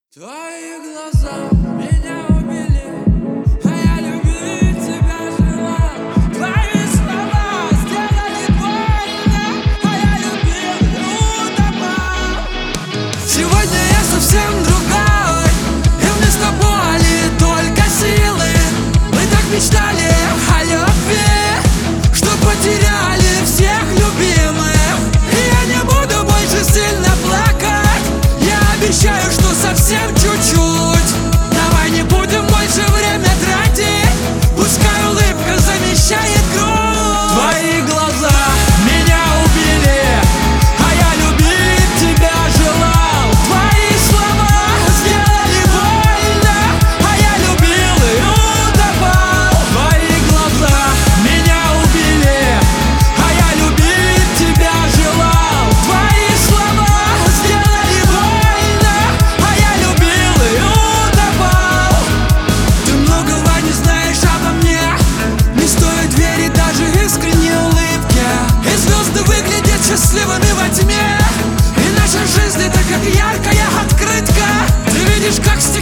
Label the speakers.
Speaker 1: Твои глаза меня убили, а я любить тебя желал. Твои слова сделали больно, а я любил и утопал. Сегодня я совсем другой, и вместо боли только силы. Мы так мечтали о любви, что потеряли всех любимых. И я не буду больше сильно плакать, я обещаю, что совсем чуть-чуть. Давай не будем больше время тратить, пускай улыбка замещает грусть. Твои глаза меня убили, а я любить тебя желал. Твои слова сделали больно, а я любил и утопал. Твои глаза меня убили, а я любить тебя желал. Твои слова сделали больно, а я любил и утопал. Ты многого не знаешь обо мне, не стоит верить даже искренней улыбке. И звезды выглядят счастливыми во тьме, и наша жизнь это как яркая открытка. Ты видишь, как